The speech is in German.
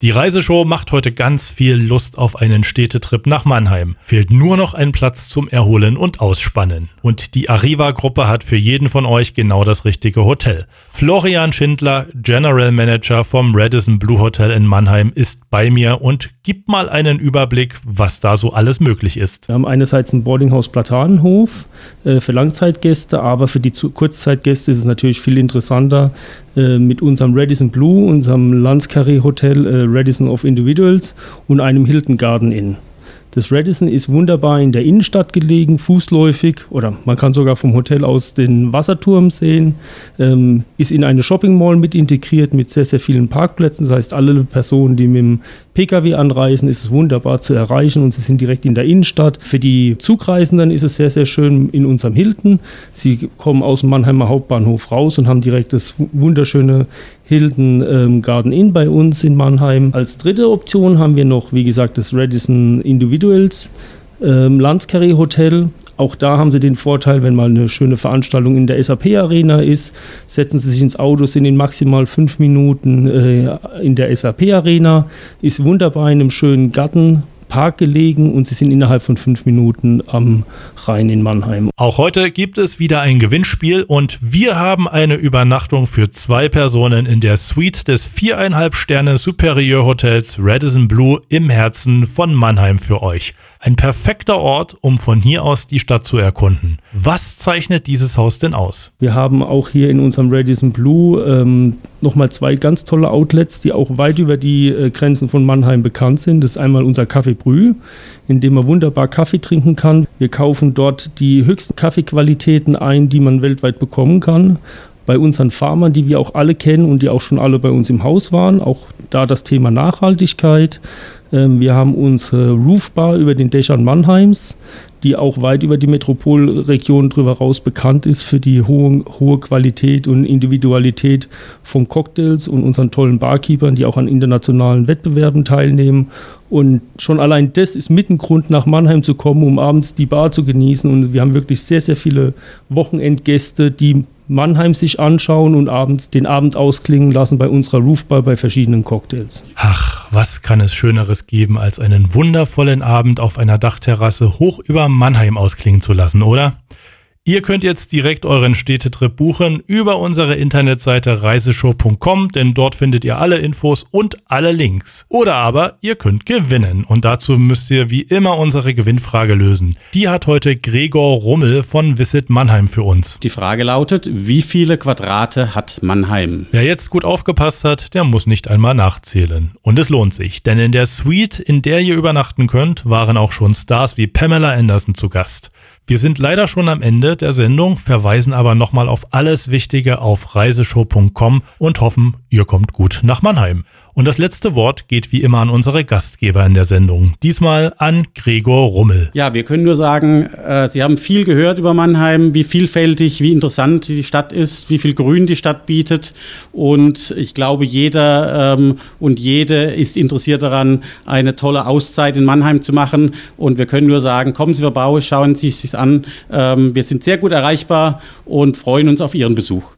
Die Reiseshow macht heute ganz viel Lust auf einen Städtetrip nach Mannheim. Fehlt nur noch ein Platz zum Erholen und Ausspannen. Und die Arriva-Gruppe hat für jeden von euch genau das richtige Hotel. Florian Schindler, General Manager vom Radisson Blu Hotel in Mannheim, ist bei mir und gibt mal einen Überblick, was da so alles möglich ist. Wir haben einerseits ein Boardinghaus-Platanenhof für Langzeitgäste, aber für die Kurzzeitgäste ist es natürlich viel interessanter, mit unserem Radisson Blu, unserem Landscarré-Hotel Radisson of Individuals und einem Hilton Garden Inn. Das Radisson ist wunderbar in der Innenstadt gelegen, fußläufig, oder man kann sogar vom Hotel aus den Wasserturm sehen, ist in eine Shopping Mall mit integriert mit sehr, sehr vielen Parkplätzen. Das heißt, alle Personen, die mit dem Pkw anreisen, ist es wunderbar zu erreichen und sie sind direkt in der Innenstadt. Für die Zugreisenden ist es sehr, sehr schön in unserem Hilton. Sie kommen aus dem Mannheimer Hauptbahnhof raus und haben direkt das wunderschöne Hilton Garden Inn bei uns in Mannheim. Als dritte Option haben wir noch, wie gesagt, das Radisson Individuals Landscarré Hotel. Auch da haben Sie den Vorteil, wenn mal eine schöne Veranstaltung in der SAP Arena ist, setzen Sie sich ins Auto, sind in maximal 5 Minuten in der SAP Arena, ist wunderbar in einem schönen Gartenpark gelegen und Sie sind innerhalb von 5 Minuten am Rhein in Mannheim. Auch heute gibt es wieder ein Gewinnspiel und wir haben eine Übernachtung für 2 Personen in der Suite des 4,5 Sterne Superior Hotels Radisson Blu im Herzen von Mannheim für euch. Ein perfekter Ort, um von hier aus die Stadt zu erkunden. Was zeichnet dieses Haus denn aus? Wir haben auch hier in unserem Radisson Blu nochmal 2 ganz tolle Outlets, die auch weit über die Grenzen von Mannheim bekannt sind. Das ist einmal unser Café Brü, in dem man wunderbar Kaffee trinken kann. Wir kaufen dort die höchsten Kaffeequalitäten ein, die man weltweit bekommen kann. Bei unseren Farmern, die wir auch alle kennen und die auch schon alle bei uns im Haus waren, auch da das Thema Nachhaltigkeit. Wir haben unsere Roofbar über den Dächern Mannheims, die auch weit über die Metropolregion drüber raus bekannt ist für die hohe Qualität und Individualität von Cocktails und unseren tollen Barkeepern, die auch an internationalen Wettbewerben teilnehmen. Und schon allein das ist mit ein Grund, nach Mannheim zu kommen, um abends die Bar zu genießen. Und wir haben wirklich sehr, sehr viele Wochenendgäste, die Mannheim sich anschauen und abends den Abend ausklingen lassen bei unserer Roofbar bei verschiedenen Cocktails. Ach, was kann es Schöneres geben, als einen wundervollen Abend auf einer Dachterrasse hoch über Mannheim ausklingen zu lassen, oder? Ihr könnt jetzt direkt euren Städtetrip buchen über unsere Internetseite reiseshow.com, denn dort findet ihr alle Infos und alle Links. Oder aber ihr könnt gewinnen und dazu müsst ihr wie immer unsere Gewinnfrage lösen. Die hat heute Gregor Rummel von Visit Mannheim für uns. Die Frage lautet, wie viele Quadrate hat Mannheim? Wer jetzt gut aufgepasst hat, der muss nicht einmal nachzählen. Und es lohnt sich, denn in der Suite, in der ihr übernachten könnt, waren auch schon Stars wie Pamela Anderson zu Gast. Wir sind leider schon am Ende der Sendung, verweisen aber nochmal auf alles Wichtige auf reiseshow.com und hoffen, ihr kommt gut nach Mannheim. Und das letzte Wort geht wie immer an unsere Gastgeber in der Sendung. Diesmal an Gregor Rummel. Ja, wir können nur sagen, Sie haben viel gehört über Mannheim, wie vielfältig, wie interessant die Stadt ist, wie viel Grün die Stadt bietet. Und ich glaube, jeder und jede ist interessiert daran, eine tolle Auszeit in Mannheim zu machen. Und wir können nur sagen, kommen Sie vorbei, schauen Sie es sich an. Wir sind sehr gut erreichbar und freuen uns auf Ihren Besuch.